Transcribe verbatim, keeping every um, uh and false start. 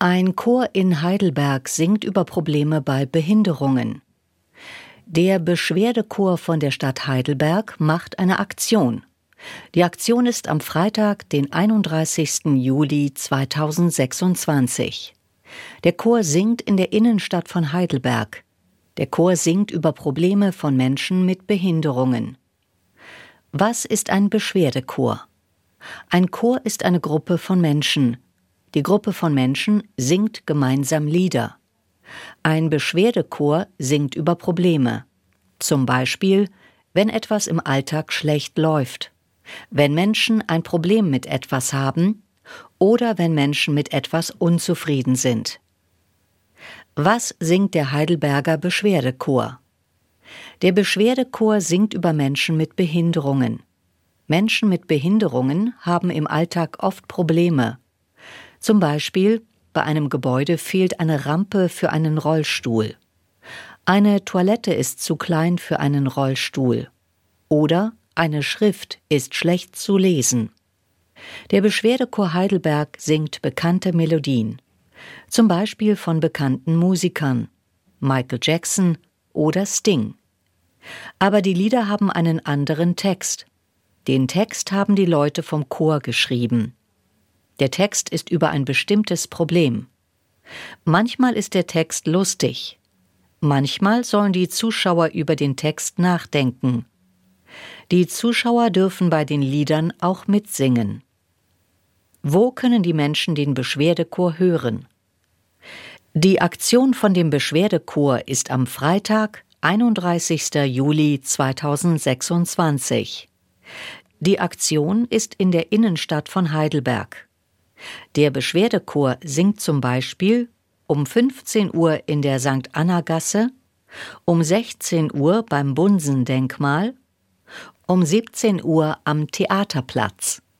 Ein Chor in Heidelberg singt über Probleme bei Behinderungen. Der Beschwerdechor von der Stadt Heidelberg macht eine Aktion. Die Aktion ist am Freitag, den einunddreißigsten Juli zweitausendsechsundzwanzig. Der Chor singt in der Innenstadt von Heidelberg. Der Chor singt über Probleme von Menschen mit Behinderungen. Was ist ein Beschwerdechor? Ein Chor ist eine Gruppe von Menschen. Die Gruppe von Menschen singt gemeinsam Lieder. Ein Beschwerdechor singt über Probleme. Zum Beispiel, wenn etwas im Alltag schlecht läuft, wenn Menschen ein Problem mit etwas haben oder wenn Menschen mit etwas unzufrieden sind. Was singt der Heidelberger Beschwerdechor? Der Beschwerdechor singt über Menschen mit Behinderungen. Menschen mit Behinderungen haben im Alltag oft Probleme. Zum Beispiel, bei einem Gebäude fehlt eine Rampe für einen Rollstuhl. Eine Toilette ist zu klein für einen Rollstuhl. Oder eine Schrift ist schlecht zu lesen. Der Beschwerdechor Heidelberg singt bekannte Melodien. Zum Beispiel von bekannten Musikern, Michael Jackson oder Sting. Aber die Lieder haben einen anderen Text. Den Text haben die Leute vom Chor geschrieben. Der Text ist über ein bestimmtes Problem. Manchmal ist der Text lustig. Manchmal sollen die Zuschauer über den Text nachdenken. Die Zuschauer dürfen bei den Liedern auch mitsingen. Wo können die Menschen den Beschwerdechor hören? Die Aktion von dem Beschwerdechor ist am Freitag, einunddreißigsten Juli zweitausendsechsundzwanzig. Die Aktion ist in der Innenstadt von Heidelberg. Der Beschwerdechor singt zum Beispiel um fünfzehn Uhr in der Sankt Anna Gasse, um sechzehn Uhr beim Bunsen-Denkmal, um siebzehn Uhr am Theaterplatz.